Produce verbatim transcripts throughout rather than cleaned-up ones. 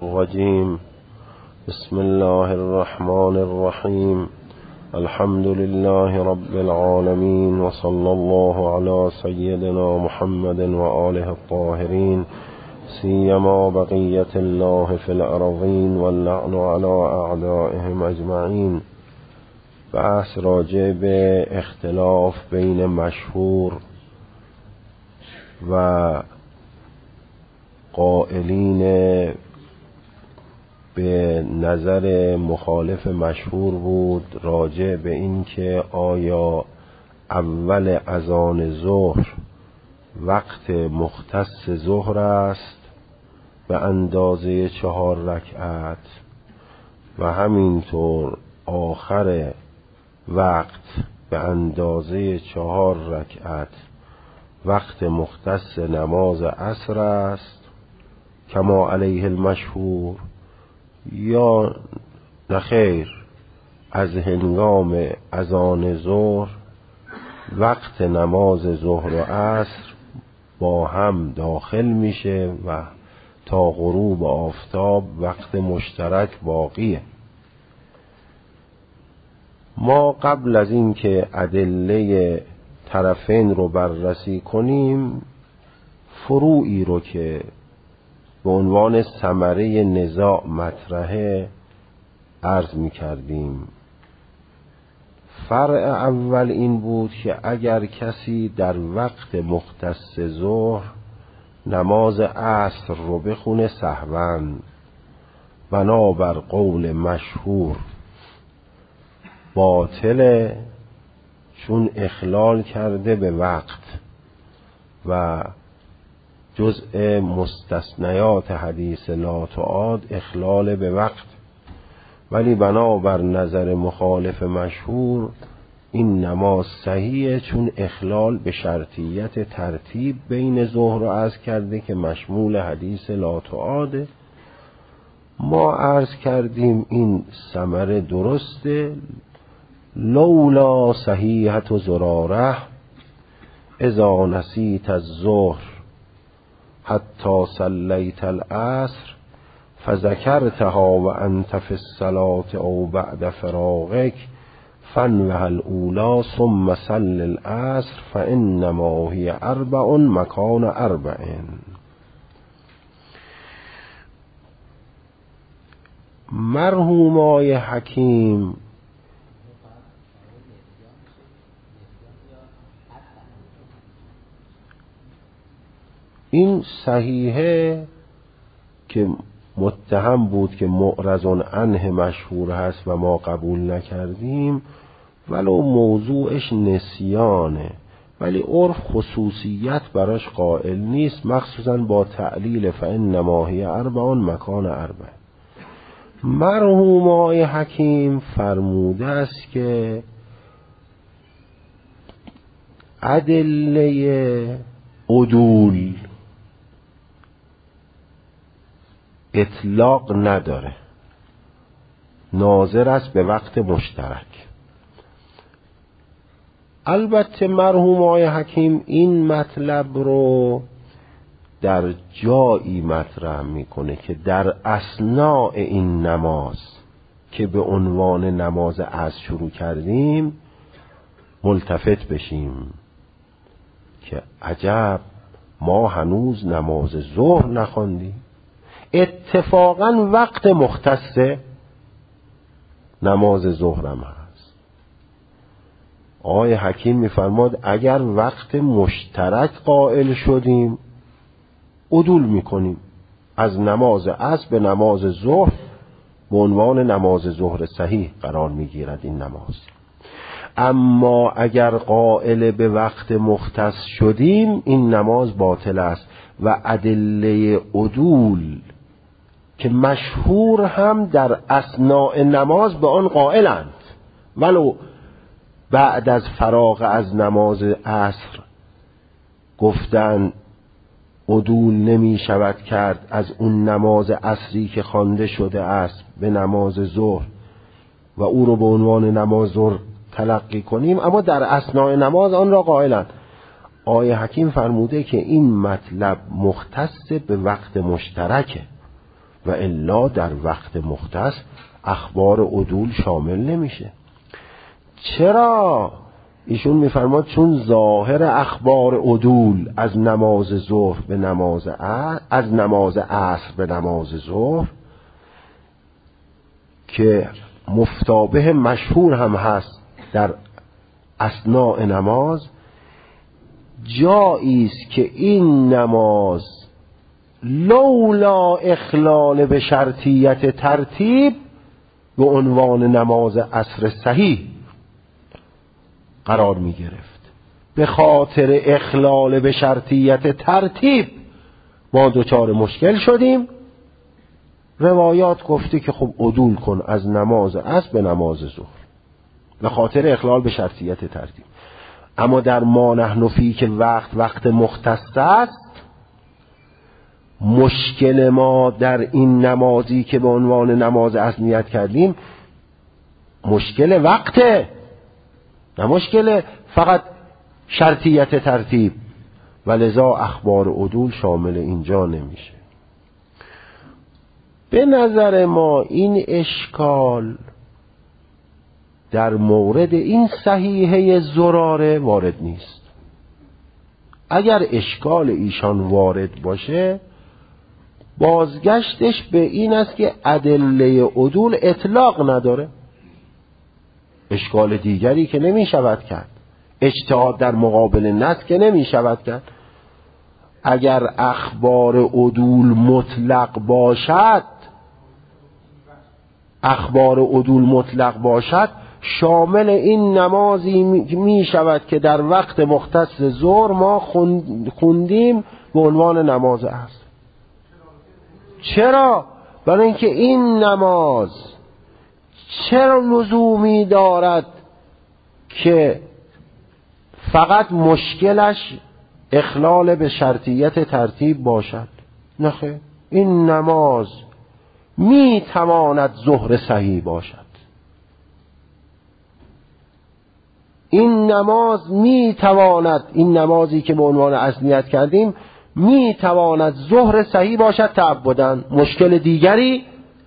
الرجيم. بسم الله الرحمن الرحيم. الحمد لله رب العالمين، وصلى الله على سيدنا محمد وآله الطاهرين، سيما بقية الله في الأرضين، واللعن على أعدائهم أجمعين. بحث راجع به اختلاف بین مشهور و قائلین به نظر مخالف مشهور بود، راجع به این که آیا اول اذان ظهر وقت مختص ظهر است به اندازه چهار رکعت و همینطور آخر وقت به اندازه چهار رکعت وقت مختص نماز عصر است کما علیه المشهور، یا نخیر از هنگام اذان ظهر وقت نماز ظهر و عصر با هم داخل میشه و تا غروب آفتاب وقت مشترک باقیه. ما قبل از این که ادله طرفین رو بررسی کنیم، فروعی رو که به عنوان ثمره نزاع مطرحه عرض می کردیم. فرع اول این بود که اگر کسی در وقت مختص ظهر نماز عصر رو بخونه سهواً، بنابر قول مشهور باطله، چون اخلال کرده به وقت و جزء مستثنیات حدیث لا تعاد اخلال به وقت. ولی بنابر نظر مخالف مشهور این نماز صحیحه، چون اخلال به شرطیت ترتیب بین ظهر و عصر کرده که مشمول حدیث لا تعاده. ما عرض کردیم این ثمره درسته، لولا صحیحت و زراره اذا نسیت الظهر حتی صلیت العصر فذکرتها و انت فی الصلاة او بعد فراغک فانوه الاولی ثم صل العصر فانما هی اربع مکان اربع. مرحوم آقای حکیم این صحیحه که متهم بود که معرض عنه مشهور هست و ما قبول نکردیم، ولو موضوعش نسیانه، ولی عرف خصوصیت براش قائل نیست، مخصوصا با تعلیل فانما هی اربع مکان اربع. مرحوم آقای حکیم فرموده است که ادله عدول اطلاق نداره، ناظر است به وقت مشترک. البته مرحوم آقای حکیم این مطلب رو در جایی مطرح میکنه که در اثناء این نماز که به عنوان نماز عصر شروع کردیم ملتفت بشیم که عجب ما هنوز نماز ظهر نخواندیم. اتفاقا وقت مختص نماز ظهرم هست. آقای حکیم میفرماد اگر وقت مشترک قائل شدیم عدول میکنیم از نماز عصر به نماز ظهر، به عنوان نماز ظهر صحیح قرار میگیرد این نماز. اما اگر قائل به وقت مختص شدیم این نماز باطل است و ادله عدول که مشهور هم در اثناء نماز به آن قائلند، ولو بعد از فراغ از نماز عصر گفتن عدول نمی شود کرد از اون نماز عصری که خوانده شده است به نماز ظهر و او رو به عنوان نماز ظهر تلقی کنیم، اما در اثناء نماز آن را قائلند. آقای حکیم فرموده که این مطلب مختص به وقت مشترکه و الا در وقت مختص اخبار عدول شامل نمیشه. چرا؟ ایشون میفرماد چون ظاهر اخبار عدول از نماز ظهر به نماز عصر، از نماز عصر به نماز ظهر که مفتابه مشهور هم هست در اثناء نماز، جایی است که این نماز لولا اخلال به شرطیت ترتیب به عنوان نماز عصر صحیح قرار می گرفت. به خاطر اخلال به شرطیت ترتیب ما دوچار مشکل شدیم. روایات گفته که خب عدول کن از نماز عصر به نماز ظهر به خاطر اخلال به شرطیت ترتیب. اما در ما نحن فی که وقت وقت مختص است، مشکل ما در این نمازی که به عنوان نماز عصر نیت کردیم مشکل وقته، نه مشکل فقط شرطیت ترتیب، و لذا اخبار عدول شامل اینجا نمیشه. به نظر ما این اشکال در مورد این صحیحه زراره وارد نیست. اگر اشکال ایشان وارد باشه، بازگشتش به این است که ادله عدول اطلاق نداره. اشکال دیگری که نمی شود کرد، اجتهاد در مقابل نص که نمی شود کرد. اگر اخبار عدول مطلق باشد اخبار عدول مطلق باشد شامل این نمازی می شود که در وقت مختص ظهر ما خوندیم به عنوان نماز عصر. چرا؟ برای اینکه این نماز چرا لزومی دارد که فقط مشکلش اخلال به شرطیت ترتیب باشد؟ نخیر، این نماز می تواند ظهر صحیح باشد. این نماز می تواند، این نمازی که به عنوان عصر نیت کردیم می تواند ظهر صحیح باشد تعبداً. مشکل دیگری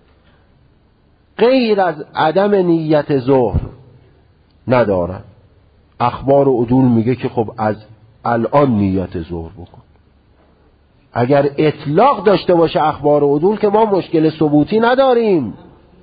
غیر از عدم نیت ظهر ندارد. اخبار عدول میگه که خب از الان نیت ظهر بکن. اگر اطلاق داشته باشه اخبار عدول که ما مشکل ثبوتی نداریم.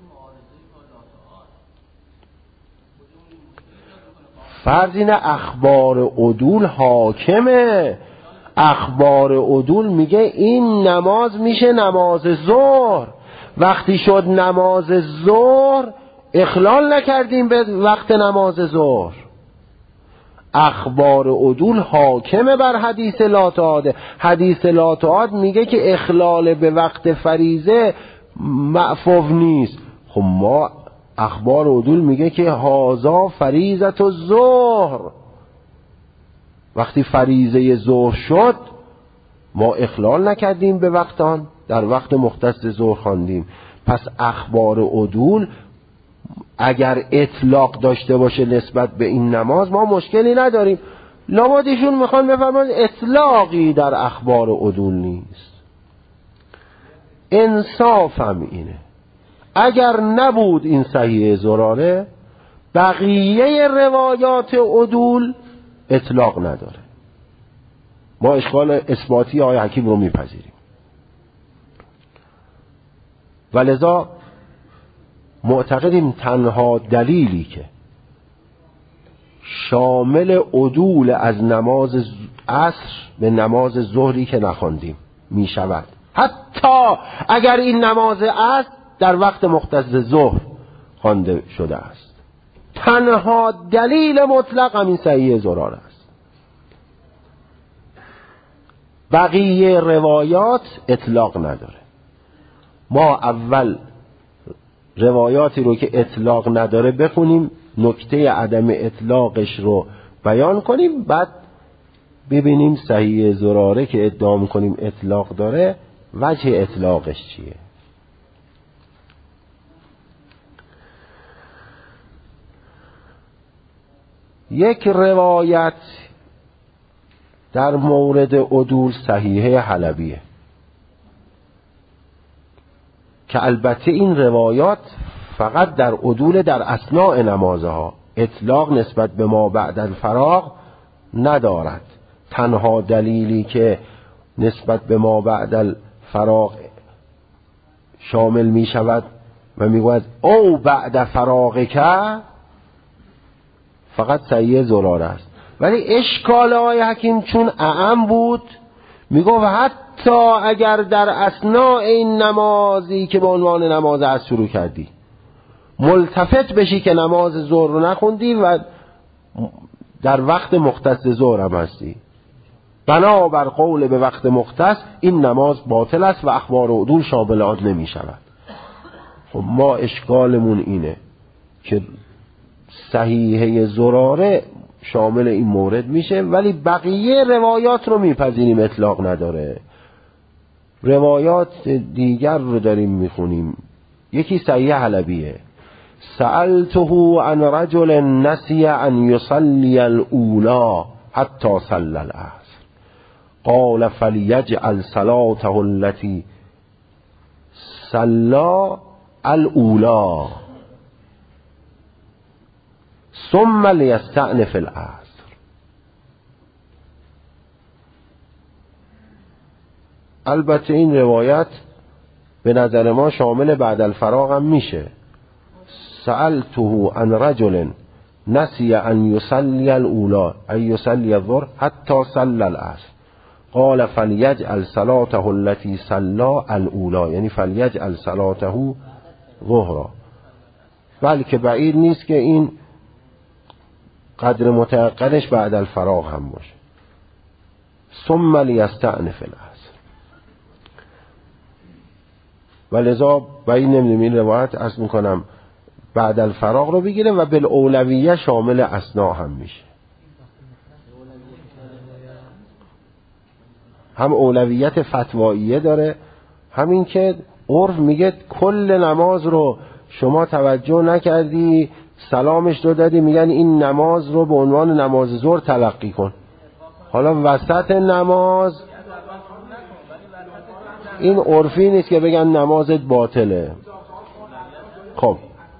فرض اینه اخبار عدول حاکمه. اخبار عدول میگه این نماز میشه نماز ظهر. وقتی شد نماز ظهر اخلال نکردیم به وقت نماز ظهر. اخبار عدول حاکمه بر حدیث لا تعاد. حدیث لا تعاد میگه که اخلال به وقت فریضه معفو نیست. خب ما اخبار عدول میگه که هازا فریضت الظهر. وقتی فریضه ظهر شد ما اخلال نکردیم به وقت آن، در وقت مختص ظهر خواندیم. پس اخبار عدول اگر اطلاق داشته باشه نسبت به این نماز ما مشکلی نداریم. لامادیشون میخوان بفرمان اطلاقی در اخبار عدول نیست. انصافم اینه اگر نبود این صحیح زراره بقیه روایات عدول اطلاق نداره. ما اشکال اثباتی آقای حکیم رو میپذیریم، ولذا معتقدیم تنها دلیلی که شامل عدول از نماز عصر به نماز ظهری که نخواندیم می شود، حتی اگر این نماز عصر در وقت مختص ظهر خوانده شده است، تنها دلیل مطلق همین صحیح زراره است. بقیه روایات اطلاق نداره. ما اول روایاتی رو که اطلاق نداره بخونیم، نکته عدم اطلاقش رو بیان کنیم، بعد ببینیم صحیح زراره که ادعا می‌کنیم اطلاق داره وجه اطلاقش چیه. یک روایت در مورد عدول صحیحه حلبیه. که البته این روایات فقط در عدول در اثناء نمازها، اطلاق نسبت به ما بعد الفراغ ندارد. تنها دلیلی که نسبت به ما بعد الفراغ شامل می شود و می گوید او بعد فراغ که فقط سیه زراره است. ولی اشکال آقای حکیم چون اعم بود می گفت حتی اگر در اثناء این نمازی که به عنوان نماز عصر شروع کردی ملتفت بشی که نماز ظهر رو نخوندی و در وقت مختص ظهر هم هستی، بنابر قول به وقت مختص این نماز باطل است و اخبار و عدول شامل آن نمی شود. خب ما اشکالمون اینه که صحیحه زراره شامل این مورد میشه ولی بقیه روایات رو میپذیریم اطلاق نداره. روایات دیگر رو داریم میخونیم. یکی صحیح حلبیه، سألته عن رجل نسی ان یصلی الاولا حتی صلی العصر قال فلیجعل صلاته التي صلی الاولا ثم لیستأنف العصر. البته این روایت به نظر ما شامل بعد الفراغ هم میشه. سألته عن رجل نسی ان یصلی الاولا ای یصلی الظهر حتی صلی العصر قال فلیجعل صلاته التي صلی الاولا، یعنی فلیجعل صلاته ظهرا. بلکه بعید نیست که این قدر متعقلش بعد الفراغ هم باشه. ثم لیستأنف العصر. ولذا بعید نمیدونم این روایت عرض میکنم بعد الفراغ رو بگیره و بالاولویه شامل اثناء هم میشه. هم اولویت فتواییه داره، همین که عرف میگه کل نماز رو شما توجه نکردی سلامش رو دادی، میگن این نماز رو به عنوان نماز ظهر تلقی کن. حالا وسط نماز این عرفی نیست که بگن نمازت باطله. خب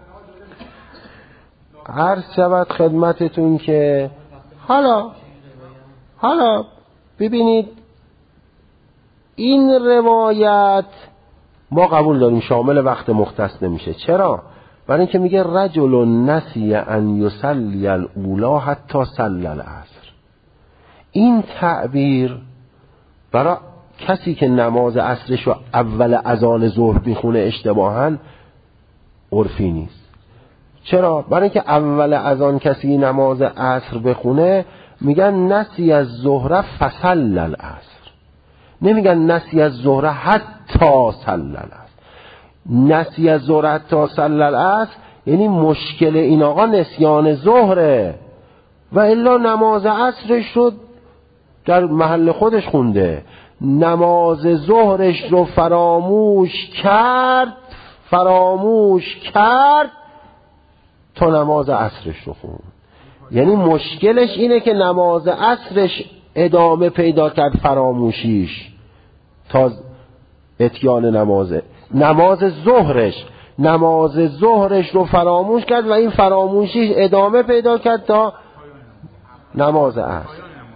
عرض شود خدمتتون که حالا حالا ببینید این روایت ما قبول داریم شامل وقت مختص نمیشه. چرا؟ برای اینکه میگه رجل نسی ان یصلی الاولا حتی صلی العصر. این تعبیر برای کسی که نماز عصرش رو اول اذان ظهر میخونه اشتباهاً عرفی نیست. چرا؟ برای اینکه اول اذان کسی نماز عصر بخونه میگن نسی از ظهر فصلی العصر، نمیگن نسی از ظهر حتی صلی العصر. نسی از ظهر حتی صلی العصر یعنی مشکل این آقا نسیان ظهره و الا نماز عصرش رو در محل خودش خونده. نماز ظهرش رو فراموش کرد فراموش کرد تا نماز عصرش رو خوند. یعنی مشکلش اینه که نماز عصرش ادامه پیدا کرد فراموشیش تا اتیان نمازه. نماز ظهرش نماز ظهرش رو فراموش کرد و این فراموشیش ادامه پیدا کرد تا نماز عصر.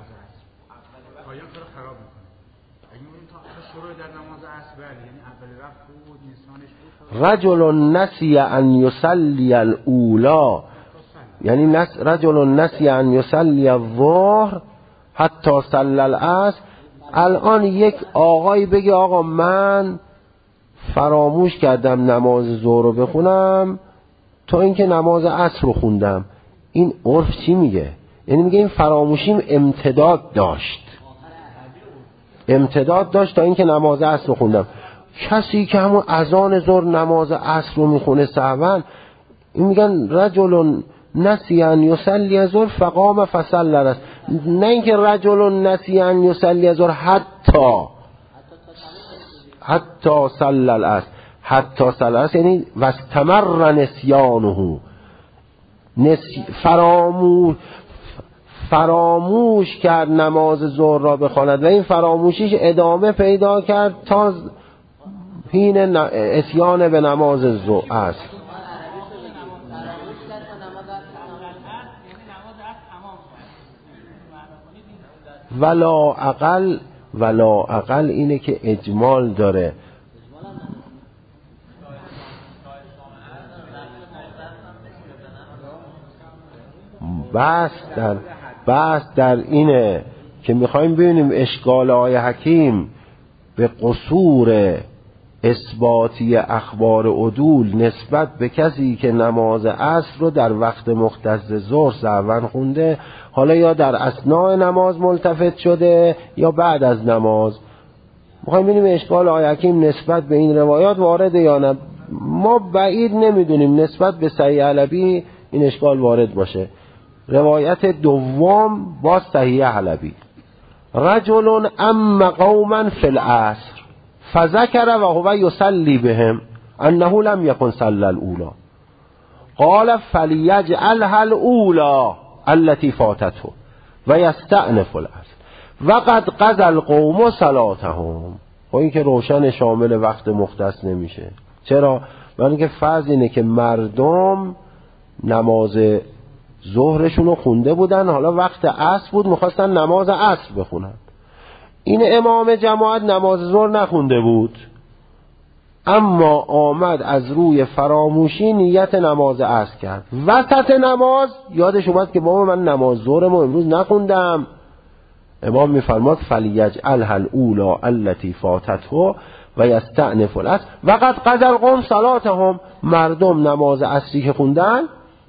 رجل نسی ان یصلی الاولا یعنی نس رجل نسی ان یصلی الظهر حتی صلی العصر. الان یک آقایی بگه آقا من فراموش کردم نماز ظهر رو بخونم تا اینکه نماز عصر رو خوندم، این عرف چی میگه؟ یعنی میگه این فراموشیم امتداد داشت امتداد داشت تا اینکه نماز عصر رو خوندم. کسی که همون اذان ظهر نماز عصر رو میخونه سهوا، این میگن رجل نسی ان یصلی الظهر فقام فصلی العصر، نه اینکه رجل نسی ان یصلی الظهر حتی حتی صلی العصر. حتی صلی العصر یعنی واستمر نسیانه، نسی فراموش فراموش کرد نماز ظهر را بخواند و این فراموشیش ادامه پیدا کرد تا حین اتیان به نماز ظهر است. ولا اقل ولا اقل اینه که اجمال داره. بس در بس در اینه که میخوایم ببینیم اشکال آیه حکیم به قصور اثباتی اخبار عدول نسبت به کسی که نماز عصر رو در وقت مختص ظهر سهوا خونده، حالا یا در اثناء نماز ملتفت شده یا بعد از نماز. میخوایم ببینیم اشکال آیه حکیم نسبت به این روایات وارده یا نه. ما بعید نمیدونیم نسبت به صحیح حلبی این اشکال وارد باشه. روایت دوم با صحیح حلبی: رجل ام قوما فی العصر فذکر و هو یصلی بهم انه لم یکن صلی الاولی قال فلیجعلها الاولی التي فاتته و یستأنف العصر وقد قضى القوم صلاتهم. خب این که روشن شامل وقت مختص نمیشه. چرا؟ برای اینکه فرض اینه که مردم نماز ظهرشون رو خونده بودن، حالا وقت عصر بود میخواستن نماز عصر بخونن. این امام جماعت نماز ظهر نخونده بود، اما آمد از روی فراموشی نیت نماز عصر کرد. وسط نماز یادش اومد که بابا من نماز ظهرمو امروز نخوندم. امام میفرماد فلیجعلها الاولی التي فاتته و یستأنف العصر وقد قضى القوم صلاتهم. مردم نماز عصری که خوندن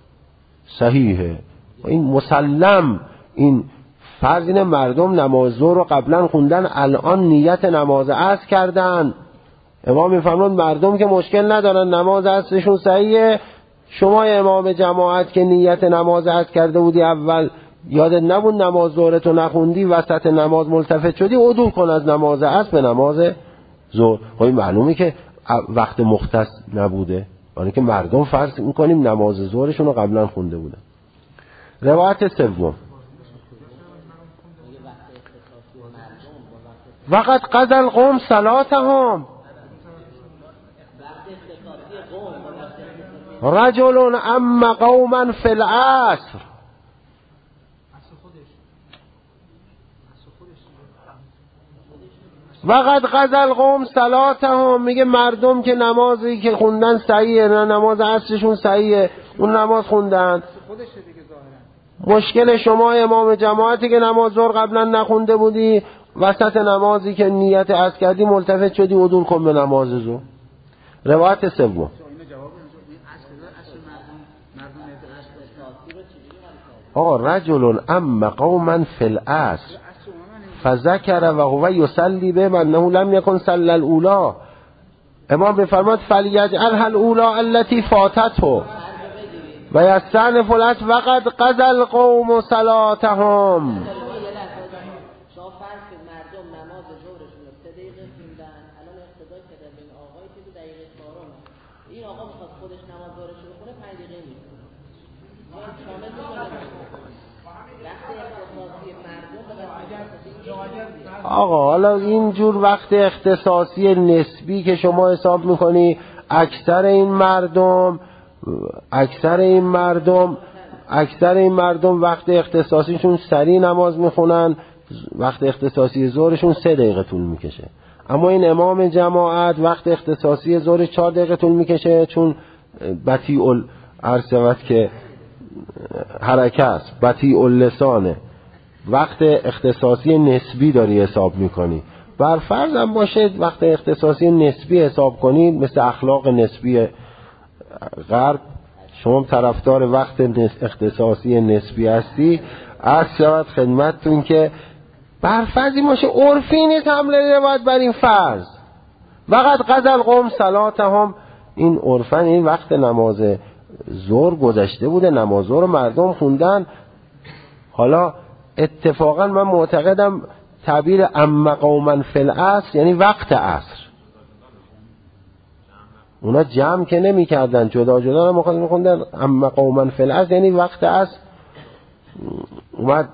صحیحه. این مسلم، این فرض اینه مردم نماز ظهر رو قبلا خوندن، الان نیت نماز عصر کردن. امام میفرماد مردم که مشکل ندارن نماز عصرشون صحیحه. شما امام جماعت که نیت نماز عصر کرده بودی، اول یادت نبود نماز ظهرتو نخوندی، وسط نماز ملتفت شدی، عدول کن از نماز عصر به نماز ظهر. خب این معلومه که وقت مختص نبوده، یعنی که مردم فرض میکنیم نماز ظهرشون رو قبلا خونده بودن. روایت سوم: وقد قضى القوم صلاتهم رجل ام قوما فی العصر. وقد قضى القوم صلاتهم میگه مردم که نمازی که خوندن صحیحه، نه نماز عصرشون صحیحه، اون نماز خوندن. مشکل شما امام جماعتی که نماز ظهر قبلا نخونده بودی، وسط نمازی که نیت عصر کردی ملتفت شدی، عدول کن به نماز ظهر. روایت سوم: آقا رجل ام قوما فی العصر فذکر و هو یصلی بهم انه لم یکن صلی الاولی. امام بفرماد فلیجعلها الاولی التي فاتته و یستأنف العصر وقد قضى القوم صلاتهم. آقا حالا اینجور وقت اختصاصی نسبی که شما حساب میکنی، اکثر این مردم اکثر این مردم اکثر این مردم وقت اختصاصیشون سریع نماز میخونن، وقت اختصاصی ظهرشون سه دقیقه طول میکشه. اما این امام جماعت وقت اختصاصی ظهر چهار دقیقه طول میکشه، چون بطیء الارسوت که حرکت است، بطیء اللسانه، وقت اختصاصی نسبی داری حساب میکنی. بر فرض هم باشه وقت اختصاصی نسبی حساب کنید، مثل اخلاق نسبی غرب، شما طرفدار وقت اختصاصی نسبی هستی، عرض شود خدمتتون که بر فرضی باشه عرفی نیست حمله روایت بر این فرض. وقد قضى القوم صلاتهم، این عرفن این وقت نماز ظهر گذشته بوده، نماز ظهر مردم خوندن. حالا اتفاقا من معتقدم تعبیر ام قوما فی العصر یعنی وقت عصر. اونا جمع که نمی کردن، جدا جدا هم میخوندن ام قوما فی العصر یعنی وقت عصر. اومد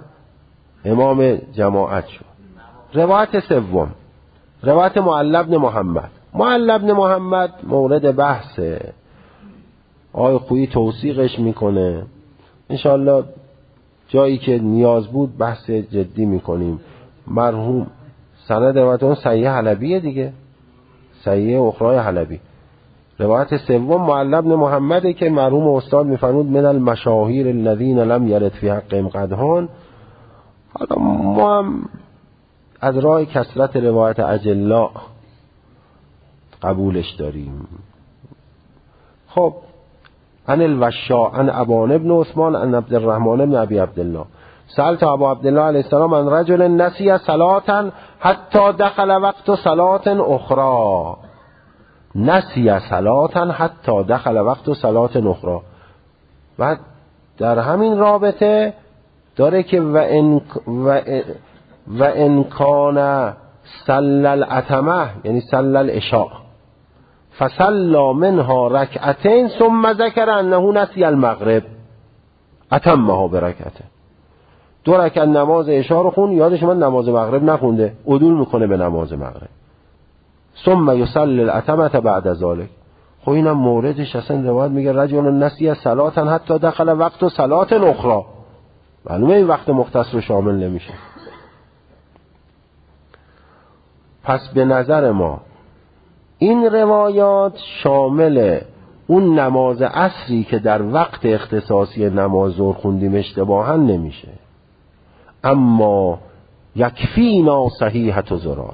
امام جماعت شد. روایت سوم، روایت معل بن محمد: معل بن محمد مورد بحثه، آقای خویی توثیقش میکنه، انشاءالله جایی که نیاز بود بحث جدی میکنیم. مرحوم سند روایتون صحیح حلبیه دیگه، صحیح اخرای حلبی. روایت سوم معل بن محمده که مرحوم استاد میفرمود من المشاهیر الذین لم یرد فی حقهم قدحان. حالا ما هم از راه کثرت روایت اجلا قبولش داریم. خب عن الوشاء عن ابان ابن عثمان عن عبد الرحمن بن ابي عبد الله سألت ابا عبد الله علیه السلام عن رجل نسی صلاة حتی دخل وقت صلاة اخرى. نسی صلاة حتی دخل وقت صلاة اخرى. و در همین رابطه داره که و ان و و ان کان صلی العتمه یعنی صلی العشاء فصلى منها رکعتین ثم ذکر انه نسی المغرب اتمها برکعتین. دو رکعت نماز عشاء رو خون، یادش من نماز مغرب نخونده، عدول میکنه به نماز مغرب. ثم یصلی العتمه بعد ذلك. خب اینم موردش اصلا روایت میگه رجل نسی صلاة حتی دخل وقت صلاة اخرى. معلومه این وقت مختص رو شامل نمیشه. پس به نظر ما این روایات شامل اون نماز عصری که در وقت اختصاصی نماز ظهر خوندیم اشتباها نمیشه. اما یکفینا صحیحة زراره.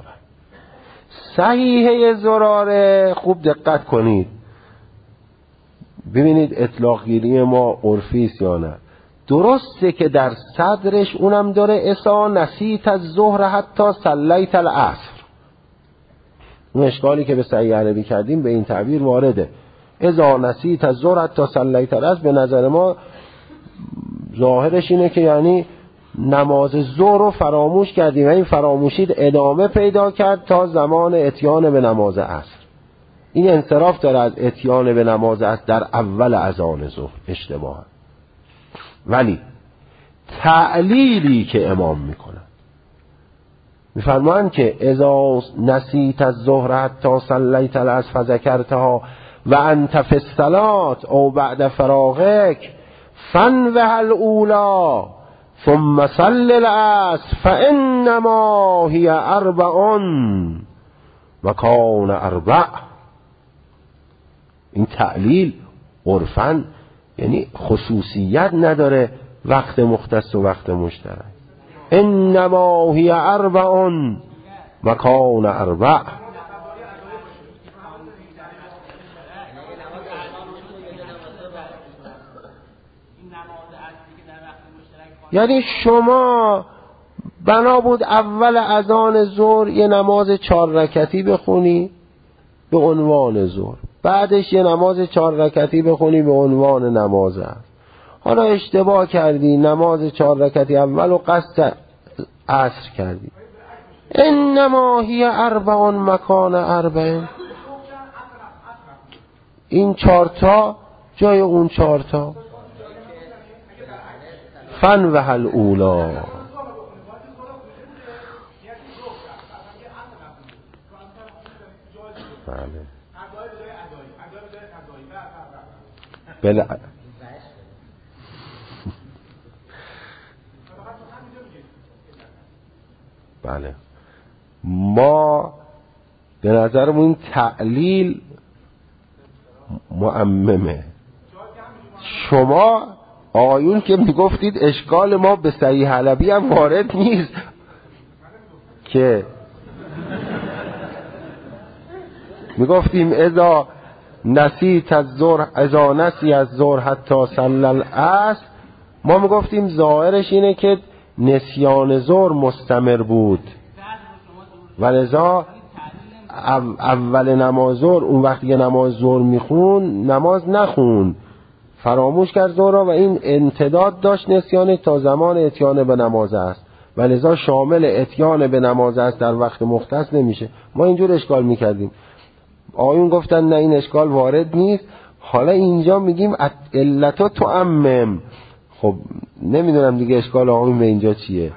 صحیحه زراره خوب دقت کنید ببینید اطلاق گیری ما عرفی است یا نه. درسته که در صدرش اونم داره اذا نسیت الظهر حتی صلیت العصر. اون اشکالی که به صحیح عربی کردیم به این تعبیر وارده. اذا نسیت الظهر حتی صلیت العصر به نظر ما ظاهرش اینه که یعنی نماز ظهر رو فراموش کردیم و این فراموشید ادامه پیدا کرد تا زمان اتیان به نماز عصر. این انصراف داره از اتیان به نماز عصر در اول اذان ظهر، اشتباه. ولی تعلیلی که امام میکنن میفرمان که اذا نسیت الظهر حتی صلیت العصر فذکرتها و انت فی الصلاة او بعد فراغک فانوه الاولی ثم صل العصر فانما هی اربع و کان اربع. این تعلیل عرفاً یعنی خصوصیت نداره وقت مختص و وقت مشترک. انما هی اربع و کان اربع. یعنی شما بنا بود اول اذان ظهر یه نماز چهار رکعتی بخونی به عنوان ظهر، بعدش یه نماز چهار رکعتی بخونی به عنوان نماز عصر. حالا اشتباه کردی نماز چهار رکعتی اول و قصد عصر کردی. انما هی اربع مکان اربع. این چهارتا جای اون چهارتا. فانوه الاولی. بله بله بله ما به نظرمون تعلیل معممه. شما آیون که میگفتید اشکال ما به صحیح حلبی هم وارد نیست که میگفتیم اذا نسیت الظهر اذا نسی الظهر حتی صلی العصر، ما میگفتیم ظاهرش اینه که نسیان ظهر مستمر بود و لذا اول نماز ظهر اون وقتی که نماز ظهر میخون نماز نخون، فراموش کرد ظهر و این امتداد داشت نسیان تا زمان اتیان به نماز است و لذا شامل اتیان به نماز است در وقت مختص نمیشه. ما اینجور اشکال میکردیم، آیون گفتن نه این اشکال وارد نیست. حالا اینجا میگیم علتو تعمم. خب نمیدونم دیگه اشکال آیون به اینجا چیه.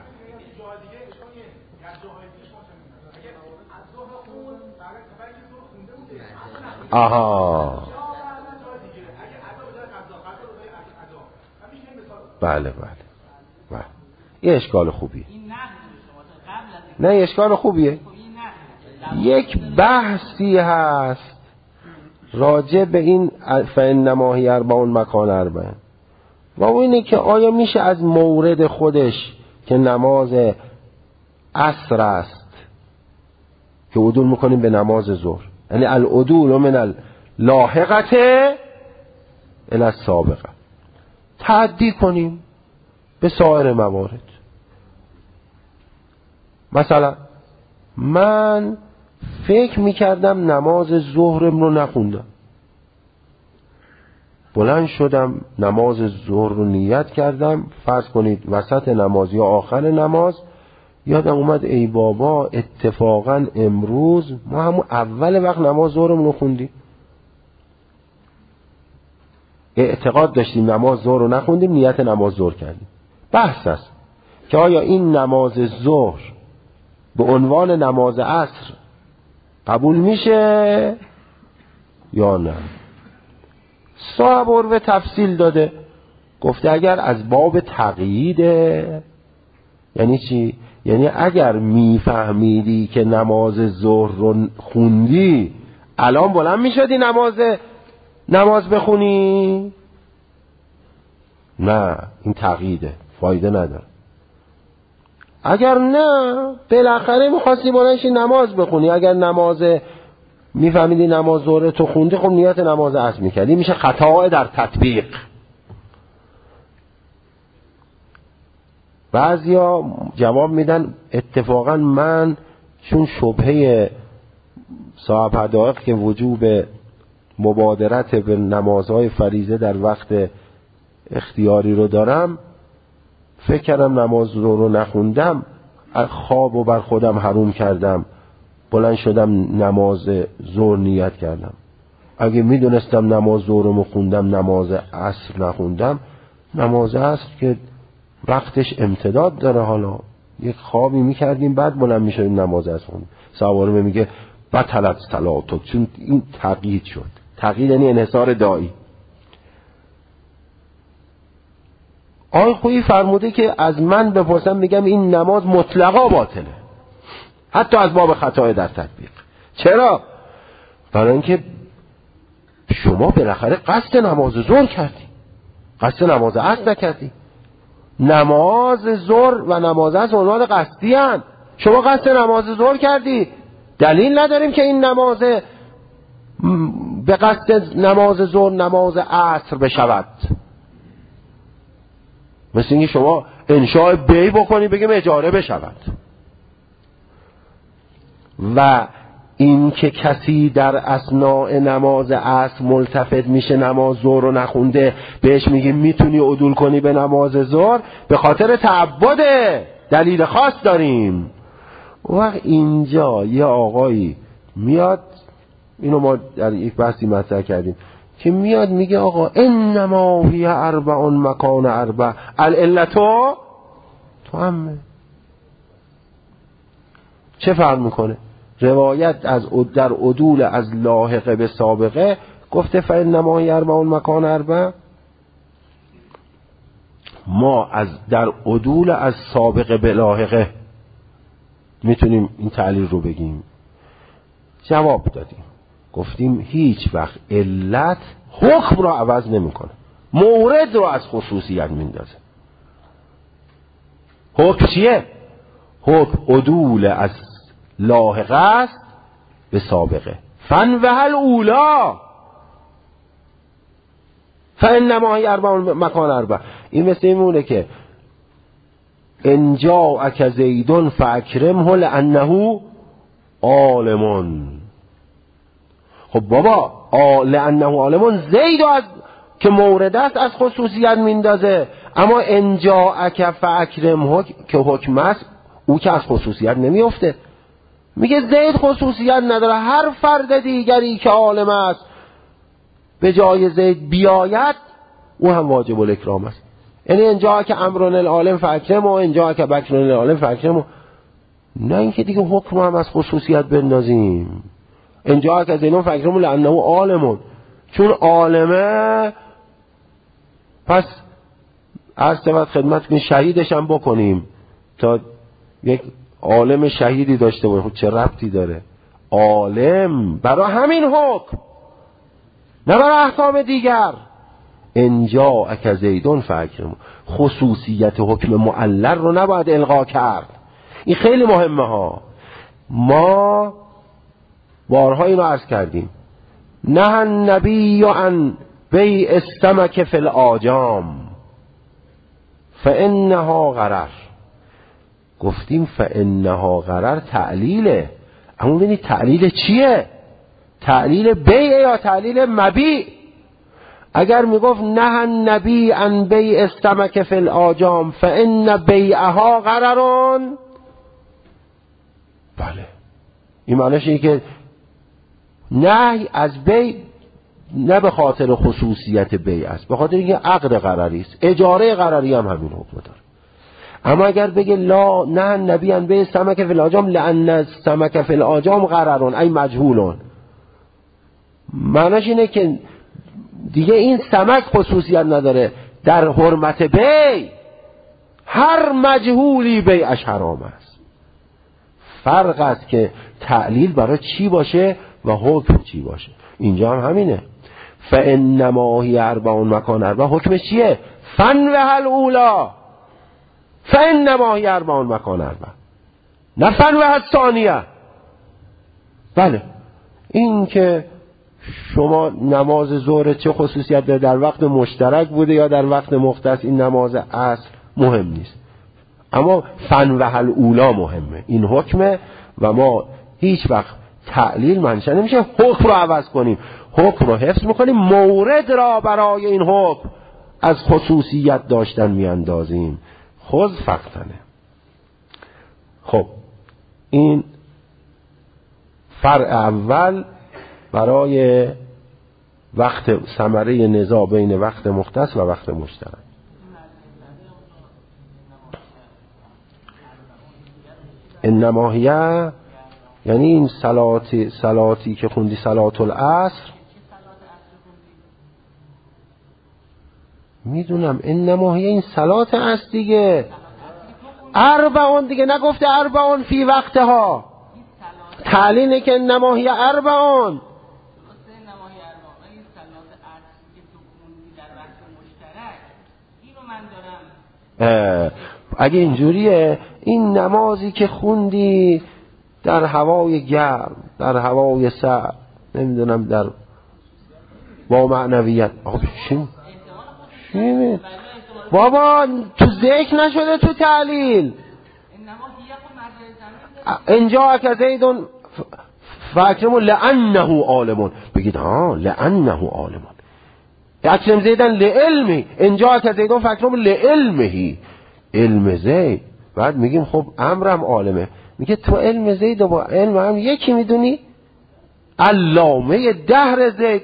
آها بله بله بله این اشکال خوبیه. نه اشکال خوبیه. یک بحثی هست راجع به این فإنما هی اربع مکان اربع و اون اینه که آیا میشه از مورد خودش که نماز عصر است که عدول میکنیم به نماز ظهر، یعنی العدول من اللاحقه الی السابقه، تعدی کنیم به سایر موارد. مثلا من فکر میکردم نماز ظهرم رو نخوندم، بلند شدم نماز ظهر رو نیت کردم، فرض کنید وسط نماز یا آخر نماز یادم اومد ای بابا اتفاقا امروز ما همون اول وقت نماز ظهرمون رو خوندیم. اعتقاد داشتیم نماز ظهر رو نخوندیم، نیت نماز ظهر کردیم. بحث است که آیا این نماز ظهر به عنوان نماز عصر قبول میشه یا نه. صاحب عروه تفصیل داده، گفته اگر از باب تقییده، یعنی چی؟ یعنی اگر میفهمیدی که نماز ظهر رو خوندی الان بلند میشدی نماز نماز بخونی؟ نه، این تقییده، فایده نداره. اگر نه بالاخره میخواستی بلندشی نماز بخونی، اگر نماز میفهمیدی نماز ظهر تو خوندی خب نیت نماز عصر میکردی، میشه خطا در تطبیق. بعضیا جواب میدن اتفاقا من چون شبهه صاحب حدائق که وجوب مبادرت به نمازهای فریضه در وقت اختیاری رو دارم، فکر کردم نماز ظهر رو نخوندم، خواب و بر خودم حروم کردم، بلند شدم نماز ظهر نیت کردم. اگه میدونستم نماز ظهر رو خوندم نماز عصر نخوندم، نماز عصر که وقتش امتداد داره، حالا یک خوابی میکردیم بعد بلند میشدیم نماز عصر خوندیم. سواره میگه بطلت صلاتک، چون این تقیید شد. تقیید یعنی انحصار دایی. آقای خویی فرموده که از من بپرسم میگم این نماز مطلقا باطله، حتی از باب خطای در تطبیق. چرا؟ برای اینکه شما بالاخره قصد نماز ظهر کردی، قصد نماز عصر نکردی. نماز ظهر و نماز عصر عنوان قصدی هستند. شما قصد نماز ظهر کردی، دلیل نداریم که این نماز به قصد نماز ظهر نماز عصر بشود. مثل اینکه شما انشاء بی بکنی بگیم اجاره بشود. و این که کسی در اثناء نماز عصر ملتفت میشه نماز ظهر رو نخونده، بهش میگیم میتونی عدول کنی به نماز ظهر، به خاطر تعبده، دلیل خاص داریم. وقت اینجا یه آقایی میاد، اینو ما در یک بحثی مطرح کردیم، که میاد میگه آقا انما هی اربع مکان اربع العلتو تو همه. چه فرق میکنه؟ روایت از در عدول از لاحقه به سابقه گفته فانما هی اربع مکان اربع، ما از در عدول از سابقه به لاحقه میتونیم این تعلیل رو بگیم. جواب دادیم، گفتیم هیچ وقت علت حکم را عوض نمیکنه، مورد رو از خصوصیت میندازه. حکم چیه؟ حکم عدول از لاحقه است به سابقه. فن و هل اولا فانما هی اربع مکان اربع. این مثل اینونه که ان جاءک زیدون فاکرمه لانه عالم. خب بابا لانه عالم، زید از که مورد است از خصوصیت میندازه، اما ان جاءک فاکرمه که حکم است او که از خصوصیت نمیفته. میگه زید خصوصیت نداره، هر فرد دیگری که عالم است به جای زید بیاید او هم واجب الاکرام است. یعنی ان جاءک امر العالم فاکرمه و ان جاءک بکر العالم فاکرمه. نه اینکه دیگه حکم هم از خصوصیت بندازیم. اینجا که زینون فکرمون لانه عالمون، چون عالمه پس عرض شود خدمت کنیم شهیدش هم بکنیم تا یک عالم شهیدی داشته باشه. خود چه ربطی داره؟ عالم برای همین حکم، نه برای احکام دیگر. اینجا اک زیدون فکرمون، خصوصیت حکم معلل رو نباید الغا کرد. این خیلی مهمه ها. ما بارها اینو عرض کردیم، نه النبی عن بیع السمک فی الآجام فانها غرر. گفتیم فانها غرر تعلیله، اما ببینید تعلیل چیه؟ تعلیل بیع یا تعلیل مبیع؟ اگر میگفت نه النبی عن بیع السمک فی الآجام فان بیعها غررون، بله این معنیش اینه که نهی از بیع نه به خاطر خصوصیت بیع است، به خاطر اینکه عقد غرری است. اجاره غرری هم همین حکم داره. اما اگر بگه لا نه النبی عن بیع السمک فی الآجام لان السمک فی الآجام غررون ای مجهولون، معنیش اینه که دیگه این سمک خصوصیت نداره. در حرمت بیع هر مجهولی بیعش حرام است. فرق است که تعلیل برای چی باشه و حکم چی باشه. اینجا هم همینه. فانما هی اربعون مکان اربع، حکمش چیه؟ فن و هل اولا فانما هی اربعون مکان اربع، نه فن و هل ثانیه. بله این که شما نماز ظهر چه خصوصیت داره، در وقت مشترک بوده یا در وقت مختص، این نماز عصر مهم نیست، اما فن و هل اولا مهمه. این حکمه و ما هیچ وقت تعلیل منشأ نمیشه حکم رو عوض کنیم، حکم رو حفظ میکنیم، مورد را برای این حکم از خصوصیت داشتن میاندازیم. خذ فقطنه. خب این فرع اول برای وقت ثمره نزاع بین وقت مختص و وقت مشترک. انما هیه یعنی این صلاتی صلاتی که خوندی صلات العصر، میدونم انما هیه این صلات است دیگه، اربعون دیگه، نگفته اربعون فی وقتها. تعلینه که انما هیه اربعون. اگه اینجوریه، این نمازی که خوندی در هوای گرم، در هوای سرد، نمیدونم در با معنویت، آب چی؟ چی؟ بابا تو ذکر نشده تو تعلیل. اینجا که زیدون فاکرمون لانه عالمون، بگید ها لانه عالمون، اکرم زیدن لعلمی، اینجا که زیدون فاکرمون لعلمهی، علم زید. بعد میگیم خب امرم عالمه، میگه تو علم زید و با علم هم یکی میدونی؟ علامه دهر زید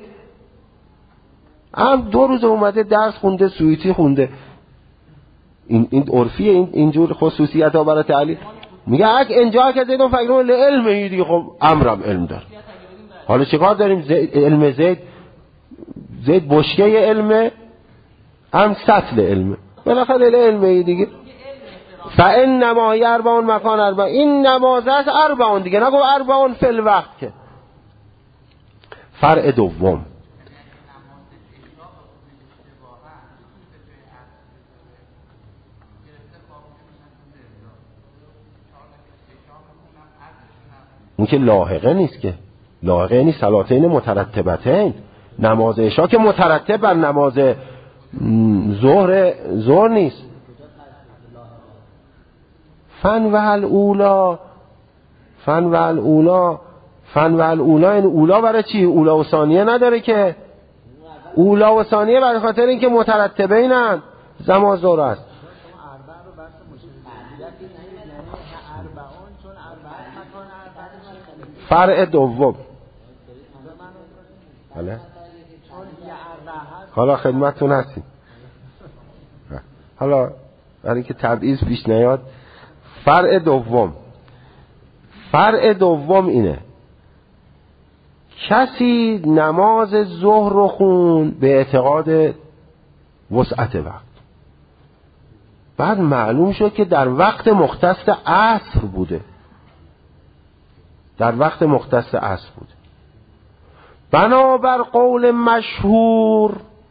هم دو روز اومده درس خونده، سویتی خونده. این این عرفیه، این اینجور خصوصیت ها برای تعلیل. میگه اگه اینجا که زیدون فکرون علمه دیگه، خب امرم علم دار. حالا چیکار داریم؟ زید علم زید زید بشکه علمه هم سطل علمه، بالاخره علمه دیگه. فانما هی اربعون مکان اربع، این نماز است اربعون دیگه، نگو اربعون فی الوقت. که فرع دوم اون که لاحقه نیست، که لاحقه نیست، صلاتین مترتبتین. نماز عشا که مترتب بر نماز ظهر ظهر نیست. فن و الاولا، فن و الاولا، فن و الاولا، این اولا برای چی؟ اولا و ثانیه نداره که، اولا و ثانیه برای خاطر اینکه مترتبینن، زمان ظهر است. فرع دوم حالا حالا خدمتتون هستیم. حالا برای که تبعیض پیش نیاد، فرع دوم فرع دوم اینه کسی نماز ظهر رو خون به اعتقاد وسعت وقت، بعد معلوم شد که در وقت مختص عصر بوده، در وقت مختص عصر بوده. بنابر قول مشهور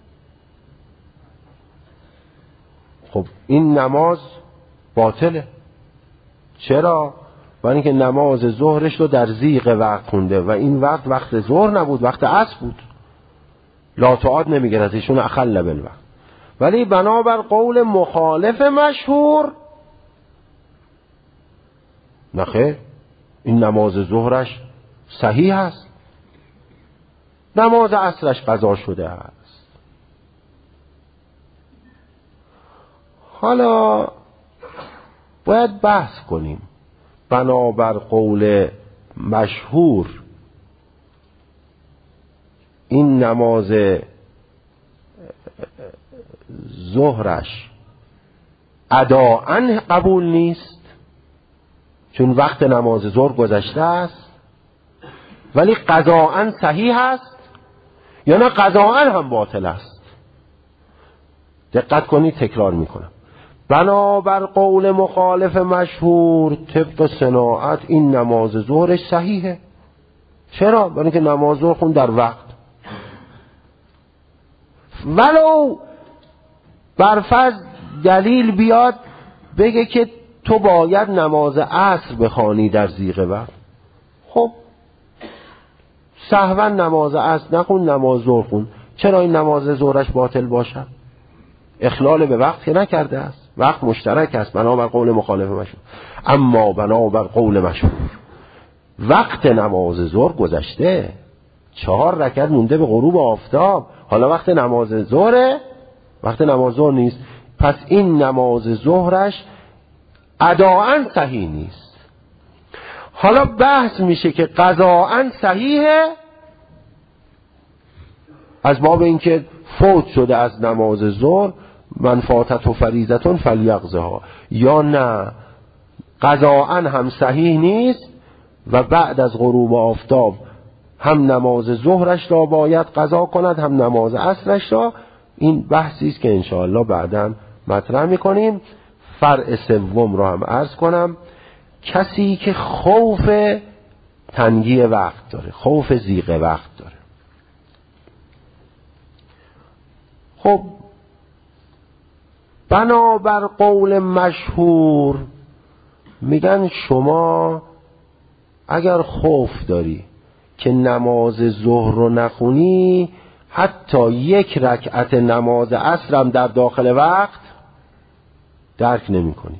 خب این نماز باطله. چرا؟ برای اینکه نماز ظهرش رو در ضیق وقت خونده و این وقت وقت ظهر نبود، وقت عصر بود. لا تعاد نمیگن از ایشون اخل بالوقت. ولی بنابر قول مخالف مشهور نخیر، این نماز ظهرش صحیح است، نماز عصرش قضا شده است. حالا باید بحث کنیم بنابر قول مشهور این نماز ظهرش اداءً قبول نیست چون وقت نماز ظهر گذشته است، ولی قضاءً صحیح است، یا نه قضاءً هم باطل است. دقت کنید، تکرار میکنم. بنابر قول مخالف مشهور طبق صناعت این نماز ظهرش صحیحه. چرا؟ برای اینکه نماز ظهر خون در وقت، ولو برفرض دلیل بیاد بگه که تو باید نماز عصر بخوانی در ضیق وقت، خب سهوا نماز عصر نخون، نماز ظهر خون. چرا این نماز ظهرش باطل باشد؟ اخلال به وقت که نکرده است، وقت مشترک است بنابر قول مخالف مشهور. اما بنابر قول مشهور وقت نماز ظهر گذشته، چهار رکعت مونده به غروب آفتاب، حالا وقت نماز ظهره، وقت نماز ظهر نیست، پس این نماز ظهرش اداءً صحیح نیست. حالا بحث میشه که قضاءً صحیحه از باب اینکه فوت شده از نماز ظهر، من فاتت و فریضتون فلیقضها، یا نه قضاءً هم صحیح نیست و بعد از غروب آفتاب هم نماز ظهرش را باید قضا کند هم نماز عصرش را. این بحثی است که انشاءالله بعداً مطرح میکنیم. فرع سوم را هم عرض کنم، کسی که خوف تنگی وقت داره، خوف ضیق وقت داره. خب بنابر قول مشهور میگن شما اگر خوف داری که نماز ظهر رو نخونی، حتی یک رکعت نماز عصر هم در داخل وقت درک نمی کنی.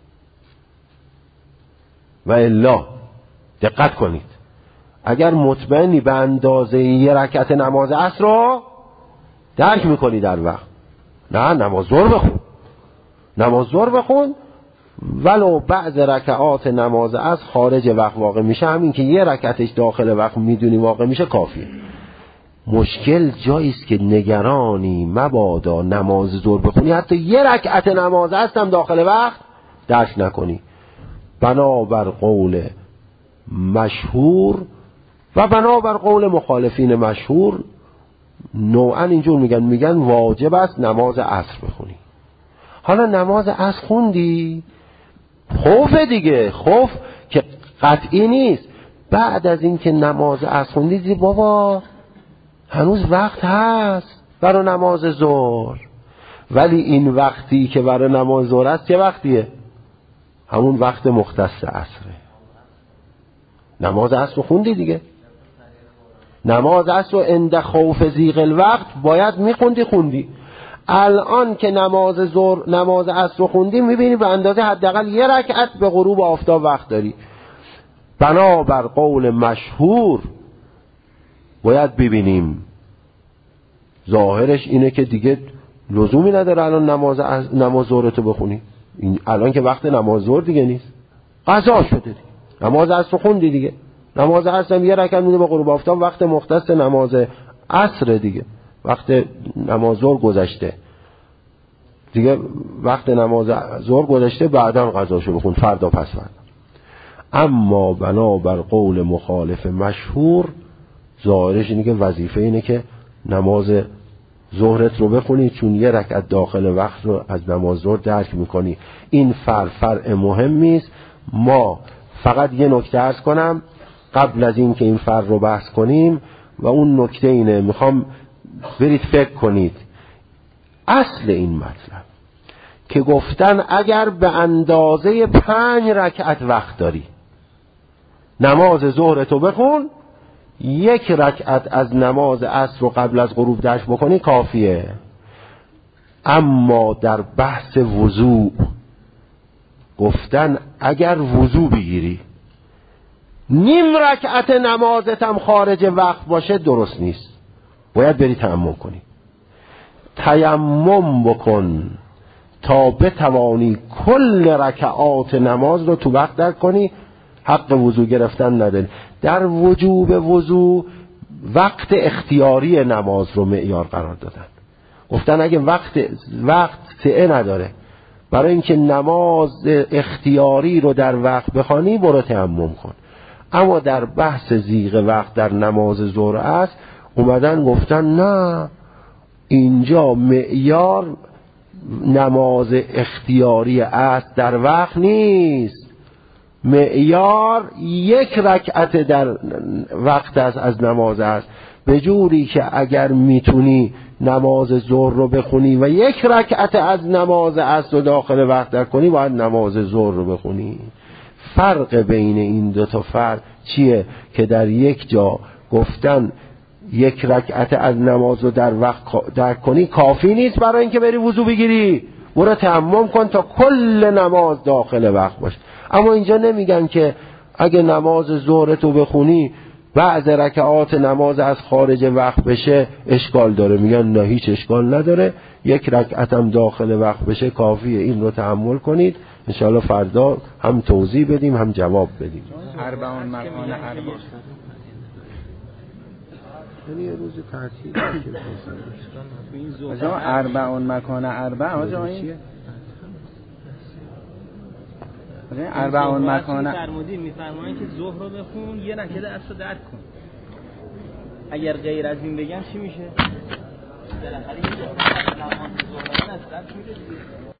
و الا دقت کنید، اگر مطمئنی به اندازه یک رکعت نماز عصر رو درک میکنی در وقت، نه نماز ظهر بخون، نماز ظهر بخون ولو بعض رکعات نماز عصر خارج وقت واقع میشه، همین که یه رکعتش داخل وقت میدونی واقع میشه کافیه. مشکل جایی است که نگرانی مبادا نماز ظهر بخونی حتی یه رکعت نماز عصر هم داخل وقت درک نکنی. بنابر قول مشهور و بنابر قول مخالفین مشهور نوعا اینجور میگن، میگن واجب است نماز عصر بخونی. حالا نماز عصر خوندی، خوف دیگه، خوف که قطعی نیست، بعد از این که نماز عصر خوندی دیدی بابا هنوز وقت هست برای نماز ظهر، ولی این وقتی که برای نماز ظهر است چه وقتیه؟ همون وقت مختص عصره. نماز عصر خوندی دیگه، نماز عصر رو عند خوف ضیق الوقت باید میخوندی، خوندی. الان که نماز ظهر نماز عصر رو خوندی، میبینی به اندازه حداقل یه رکعت به غروب آفتاب وقت داری. بنابر قول مشهور باید ببینیم ظاهرش اینه که دیگه لزومی نداره الان نماز نماز ظهر تو بخونی، این الان که وقت نماز ظهر دیگه نیست، قضا شده دیگه. نماز عصر خوندی دیگه، نماز عصر هم یه رکعت میده به غروب آفتاب، وقت مختص نماز عصر دیگه، وقت نماز ظهر گذشته دیگه، وقت نماز ظهر گذشته، بعدا قضاشو بخون، فردا پس فردا. اما بنابر قول مخالف مشهور ظاهرش اینه که وظیفه اینه که نماز ظهرت رو بخونی، چون یه رکعت داخل وقت رو از نماز ظهر درک میکنی. این فرع فرع مهمی است. ما فقط یه نکته عرض کنم قبل از این که این فرع رو بحث کنیم و اون نکته اینه، میخوام برید فکر کنید. اصل این مطلب که گفتن اگر به اندازه پنج رکعت وقت داری نماز ظهرتو بخون، یک رکعت از نماز عصر رو قبل از غروب درک بکنی کافیه. اما در بحث وضوء گفتن اگر وضوء بگیری نیم رکعت نمازت هم خارج وقت باشه درست نیست، باید بری تیمم کنی. تیمم بکن تا بتوانی کل رکعات نماز رو تو وقت درک کنی، حق وضو گرفتن نداری. در وجوب وضو وقت اختیاری نماز رو معیار قرار دادن. گفتن اگه وقت وقت سعه نداره برای اینکه نماز اختیاری رو در وقت بخوانی، برو تیمم کن. اما در بحث ضیق وقت در نماز ظهر است اومدن گفتن نه، اینجا معیار نماز اختیاری است در وقت نیست، معیار یک رکعت در وقت است از نماز است. به جوری که اگر میتونی نماز ظهر رو بخونی و یک رکعت از نماز عصر رو داخل وقت در کنی، باید نماز ظهر رو بخونی. فرق بین این دو تا فرق چیه؟ که در یک جا گفتن یک رکعت از نماز رو در وقت در کنی کافی نیست برای اینکه بری وضو بگیری، برو تیمم کن تا کل نماز داخل وقت باشه. اما اینجا نمیگن که اگه نماز ظهرتو بخونی بعض رکعات نماز از خارج وقت بشه اشکال داره. میگن نه، هیچ اشکال نداره، یک رکعت هم داخل وقت بشه کافیه. این رو تحمل کنید، انشاءالله فردا هم توضیح بدیم هم جواب بدیم. اربعون مکان اربع یعنی یه روز تعطیل آجا اربعون مکان اربع آجا این اربعون مکان فرمودین میفرمایید که ظهر رو بخون یه رکعت عصر درک کن. اگر غیر از این بگن چی میشه؟ بالاخره یه نماز ظهر درک میشه.